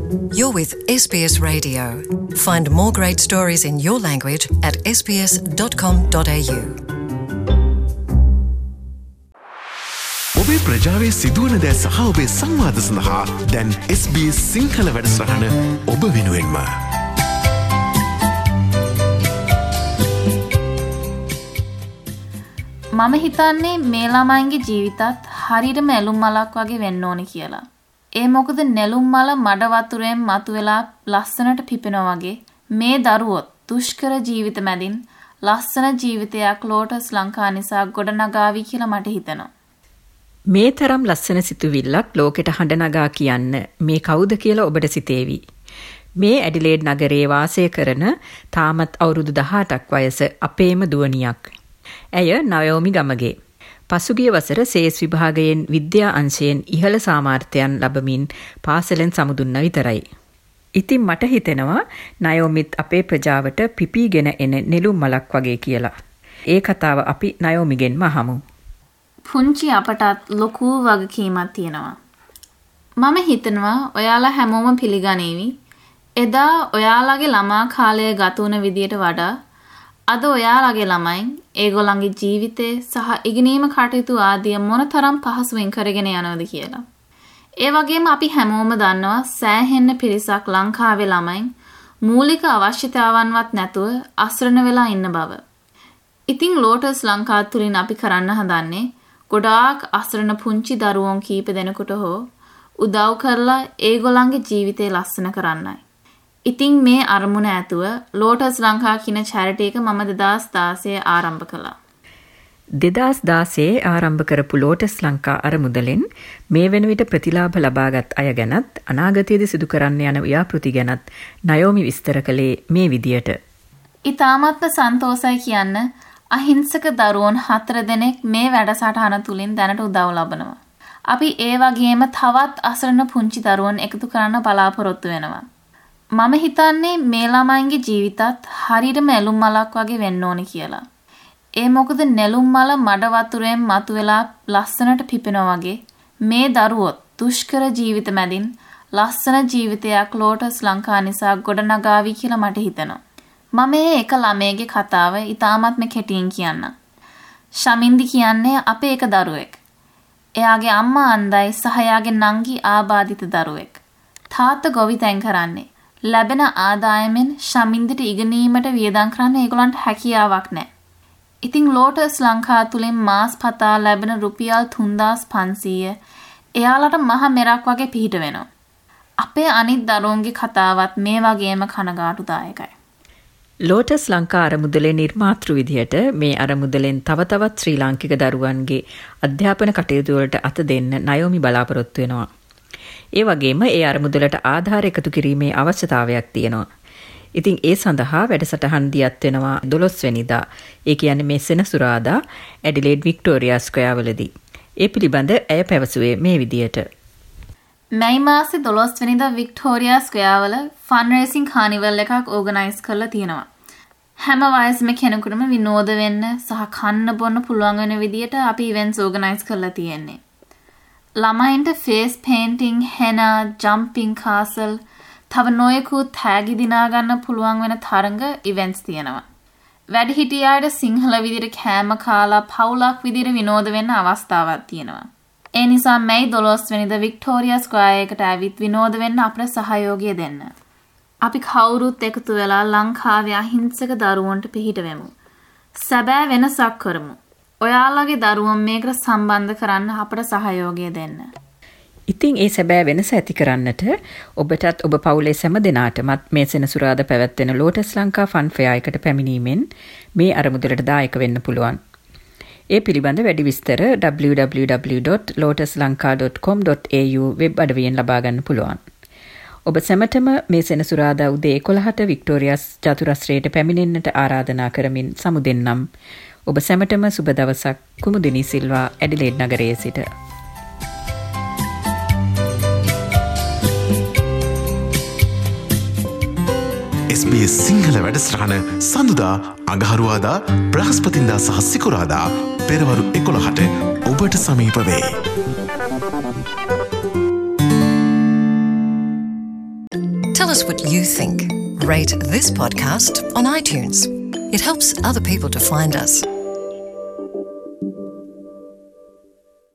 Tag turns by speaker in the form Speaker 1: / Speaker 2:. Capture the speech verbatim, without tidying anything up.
Speaker 1: You're with S B S Radio. Find more great stories in your language at s b s dot com dot a u.
Speaker 2: ඔබේ ප්‍රජාවේ සිදුවන දෑ සහ ඔබේ සංවාද සඳහා දැන් S B S Sinhala වැඩසටහන ඔබ වෙනුවෙන්ම.
Speaker 3: මම හිතන්නේ මේ ළමයින්ගේ ජීවිතත් හරියටම ඇලුම් මලක් වගේ වෙන්න ඕනේ කියලා. ඒ මොකද නෙළුම් මල මඩ වතුරෙන් මතුවලා ලස්සනට පිපෙනවා වගේ මේ දරුවොත් දුෂ්කර ජීවිත මැදින් ලස්සන ජීවිතයක් ලෝටස් ලංකා නිසා ගොඩනගාවි කියලා මට හිතෙනවා.
Speaker 4: මේ තරම් ලස්සන සිතුවිල්ලක් ලෝකෙට හඬනගා කියන්න මේ කවුද කියලා ඔබට සිතේවි. මේ ඇඩිලේඩ් නගරයේ වාසය කරන තාමත් අවුරුදු දහඅටක් වයස අපේම දුවනියක්. ඇය නයෝමි ගමගේ. පසුගිය වසර සේස් විභාගයෙන් විද්‍යා අංශයෙන් ඉහළ සාමාර්ථයන් ලැබමින් පාසලෙන් සමුදුන්න විතරයි. ඉතින් මට හිතෙනවා නයෝමිත් අපේ ප්‍රජාවට පිපීගෙන එන නෙළුම් මලක් වගේ කියලා. ඒ කතාව අපි නයෝමිගෙන්ම අහමු.
Speaker 3: පුංචි අපටත් ලොකු වගකීමක් තියෙනවා. මම හිතනවා ඔයාලා හැමෝම පිළිගනීවි. එදා ඔයාලගේ ළමා කාලය ගත වුණ විදියට වඩා අද ඔයාලගේ ළමයි ඒගොල්ලන්ගේ ජීවිතේ සහ ඉගෙනීම කටයුතු ආදිය මොනතරම් පහසුවෙන් කරගෙන යනවද කියලා. ඒ වගේම අපි හැමෝම දන්නවා සෑහෙන්න පිරිසක් ලංකාවේ ළමයි මූලික අවශ්‍යතාවන්වත් නැතුව අසරණ වෙලා ඉන්න බව. ඉතින් ලෝටස් ලංකා තුලින් අපි කරන්න හදන්නේ ගොඩාක් අසරණ පුංචි දරුවෝන් කීප දෙනෙකුට හෝ උදව් කරලා ඒගොල්ලන්ගේ ජීවිතේ ලස්සන කරන්නයි. ඉතින් මේ අරමුණ ඇතුව ලෝටස් ලංකා කියන චැරිටි එක මම දෙදාස් දාසය ආරම්භ කළා.
Speaker 4: දෙදාස් දාසයේ ආරම්භ කරපු ලෝටස් ලංකා අරමුදලෙන් මේ වෙන විට ප්‍රතිලාභ ලබාගත් අය ගැනත් අනාගතයේදී සිදු කරන්න යන ව්‍යාපෘති ගැනත් නයෝමි විස්තර කළේ මේ විදියට.
Speaker 3: ඊටාමත්ම සන්තෝෂයි කියන්න අහිංසක දරුවෝන් හතර දෙනෙක් මේ වැඩසටහන තුලින් දැනට උදව් ලබනවා. අපි ඒ වගේම තවත් අසරණ පුංචි දරුවෝන් එකතු කරන්න බලාපොරොත්තු වෙනවා. මම හිතන්නේ මේ ළමයින්ගේ ජීවිතත් හරියටම ඇලුම් මලක් වගේ වෙන්න ඕනේ කියලා. ඒ මොකද නෙළුම් මල මඩ වතුරෙන් මතුවලා ලස්සනට පිපෙනවා වගේ මේ දරුවොත් දුෂ්කර ජීවිත මැදින් ලස්සන ජීවිතයක් ලෝටස් ලංකා නිසා ගොඩනගාවි කියලා මට හිතෙනවා. මම මේ එක ළමයේගේ කතාව ඉතාමත්ම කෙටියෙන් කියන්නම්. ශමින්දි කියන්නේ අපේ එක දරුවෙක්. එයාගේ අම්මා අන්ධයි සහ එයාගේ නංගි ආබාධිත දරුවෙක්. තාත්තා ගොවිතැන් කරන්නේ. ලැබෙන ආදායමෙන් ශමින්දිට ඉගෙනීමට වියදම් කරන්න ඒගොල්ලන්ට හැකියාවක් නැහැ. ඉතින් ලෝටස් ලංකා තුලින් මාස් පතා ලැබෙන රුපියල් තුන්දාස් පන්සීය එයාලට මහ මෙරක් වගේ පිහිට වෙනවා. අපේ අනිත් දරුවන්ගේ කතාවත් මේ වගේම කනගාටුදායකයි.
Speaker 4: ලෝටස් ලංකා අරමුදලේ නිර්මාතෘ විදියට මේ අරමුදලෙන් තව තවත් ශ්‍රී ලාංකික දරුවන්ගේ අධ්‍යාපන කටයුතු වලට අත දෙන්න නයෝමි බලාපොරොත්තු වෙනවා. ඒ වගේම ඒ අරමුදලට ආධාර එකතු කිරීමේ අවශ්‍යතාවයක් තියෙනවා. ඉතින් ඒ සඳහා වැඩසටහන් දියත් වෙනවා දොළොස් වෙනිදා. ඒ කියන්නේ මේ සෙනසුරාදා ඇඩිලේඩ් වික්ටෝරියා ස්ක්වයර් වලදී. ඒ පිළිබඳ ඇය පැවසුවේ මේ විදියට.
Speaker 3: මැයි මාසේ දොළොස් වෙනිදා වික්ටෝරියා ස්ක්වයර් වල ෆන් රේසින් කානිවල් එකක් ඕගනයිස් කරලා තියෙනවා. හැම වයසම කෙනෙකුටම විනෝද වෙන්න සහ කන්න බොන්න පුළුවන් වෙන විදියට අපි ඉවෙන්ට්ස් ඕගනයිස් කරලා තියෙන්නේ. ළමයින්ට ෆේස් පේන්ටිං, හෙනා, ජම්පින් කාසල්, තව නොයෙකුත් තෑගි දිනා ගන්න පුළුවන් වෙන තරඟ ඉවෙන්ට්ස් තියෙනවා. වැඩිහිටියාට සිංහල විදිහට කෑම කාලා පවුලක් විදිහට විනෝද වෙන්න අවස්ථාවක් තියෙනවා. ඒ නිසා මැයි දොළොස් වෙනිදා වික්ටෝරියා ස්ක්වයර් එකට ඇවිත් විනෝද වෙන්න අපට සහයෝගය දෙන්න. අපි කවුරුත් එකතු වෙලා ලංකාවේ අහිංසක දරුවන්ට පිහිට වෙමු. සැබෑ වෙනසක් කරමු. ඔයාලගේ දරුවන් මේකට සම්බන්ධ කරන්න අපට සහයෝගය දෙන්න.
Speaker 4: ඉතින් ඒ සැබෑ වෙනස ඇති කරන්නට ඔබටත් ඔබ පවුලේ සෑම දෙනාටමත් මේ සෙනසුරාදා පැවැත්වෙන ලෝටස් ලංකා ෆන් ෆෙයා එකට පැමිණීමෙන් මේ අරමුදලට දායක වෙන්න පුළුවන්. ඒ පිළිබඳ වැඩි විස්තර w w w dot lotus lanka dot com dot a u web අඩවියෙන් ලබා ගන්න පුළුවන්. ඔබ සැමටම මේ සෙනසුරාදා උදේ එකොළහට වික්ටෝරියාස් චතුරස්‍රයට පැමිණෙන්නට ආරාධනා කරමින් සමුදෙන්නම්. ඔබ සැමටම සුබ දවසක්. කුමුදිනී සිල්වා, ඇඩිලේඩ් නගරයේ සිට.
Speaker 2: S B S සිංහල වැඩසටහන සඳුදා, අඟහරුවාදා, බ්‍රහස්පතින්දා සහ සිකුරාදා පෙරවරු එකොළහට ඔබට සමීප වේ.
Speaker 1: Tell us what you think. Rate this podcast on iTunes. It helps other people to find us.